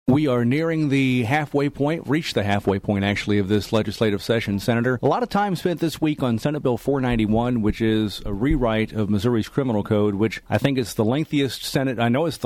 We are nearing the halfway point, reached the halfway point, actually, of this legislative session, Senator. A lot of time spent this week on Senate Bill 491, which is a rewrite of Missouri's criminal code, which I think is the lengthiest Senate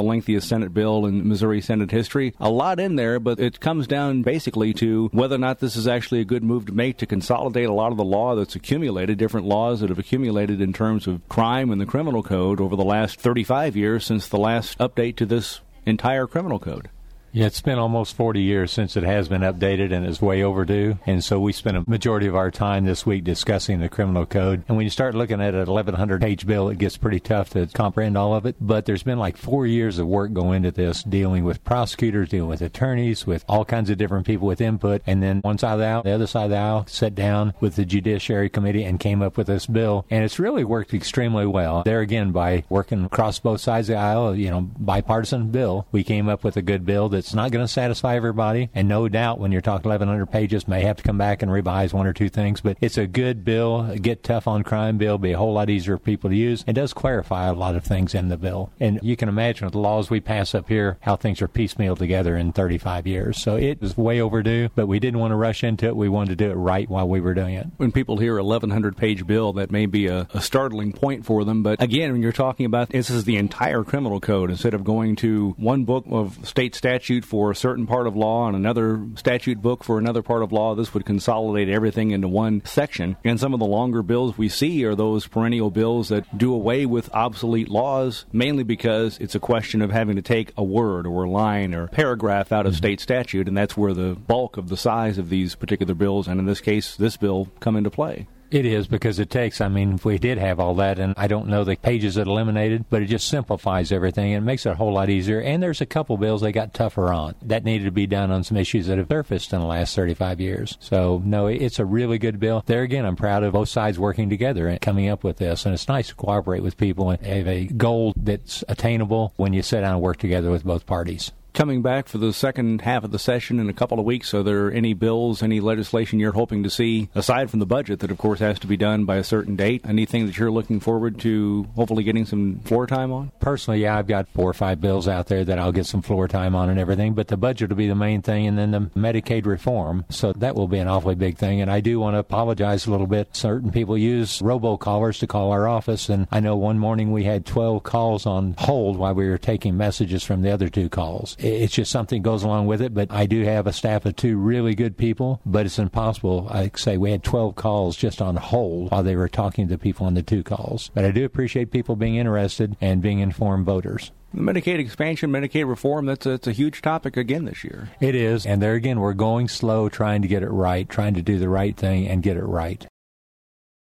bill in Missouri Senate history. A lot in there, but it comes down basically to whether or not this is actually a good move to make to consolidate a lot of the law that's accumulated, different laws that have accumulated in terms of crime in the criminal code over the last 35 years since the last update to this entire criminal code. Yeah, it's been almost 40 years since it has been updated, and it's way overdue. And so we spent a majority of our time this week discussing the criminal code. And when you start looking at an 1,100-page bill, it gets pretty tough to comprehend all of it. But there's been like 4 years of work going into this, dealing with prosecutors, dealing with attorneys, with all kinds of different people with input. And then one side of the aisle, the other side of the aisle, sat down with the Judiciary Committee and came up with this bill. And it's really worked extremely well. There again, by working across both sides of the aisle, bipartisan bill, we came up with a good bill that it's not going to satisfy everybody, and no doubt when you're talking 1,100 pages, may have to come back and revise one or two things, but it's a good bill, a get tough on crime bill, be a whole lot easier for people to use. It does clarify a lot of things in the bill, and you can imagine with the laws we pass up here, how things are piecemeal together in 35 years. So it was way overdue, but we didn't want to rush into it. We wanted to do it right while we were doing it. When people hear 1,100-page bill, that may be a startling point for them, but again, when you're talking about this is the entire criminal code, instead of going to one book of state statute for a certain part of law and another statute book for another part of law, this would consolidate everything into one section. And some of the longer bills we see are those perennial bills that do away with obsolete laws, mainly because it's a question of having to take a word or a line or paragraph out of state statute, and that's where the bulk of the size of these particular bills, and in this case, this bill, come into play. It is, because it takes, if we did have all that, and I don't know the pages that eliminated, but it just simplifies everything and makes it a whole lot easier. And there's a couple bills they got tougher on. That needed to be done on some issues that have surfaced in the last 35 years. So, no, it's a really good bill. There again, I'm proud of both sides working together and coming up with this. And it's nice to cooperate with people and have a goal that's attainable when you sit down and work together with both parties. Coming back for the second half of the session in a couple of weeks, are there any bills, any legislation you're hoping to see, aside from the budget that, of course, has to be done by a certain date? Anything that you're looking forward to hopefully getting some floor time on? Personally, yeah, I've got 4 or 5 bills out there that I'll get some floor time on and everything, but the budget will be the main thing, and then the Medicaid reform. So that will be an awfully big thing, and I do want to apologize a little bit. Certain people use robocallers to call our office, and I know one morning we had 12 calls on hold while we were taking messages from the other 2 calls. It's just something goes along with it, but I do have a staff of 2 really good people, but it's impossible. I say we had 12 calls just on hold while they were talking to people on the 2 calls. But I do appreciate people being interested and being informed voters. The Medicaid expansion, Medicaid reform, that's a huge topic again this year. It is, and there again, we're going slow, trying to get it right, trying to do the right thing and get it right.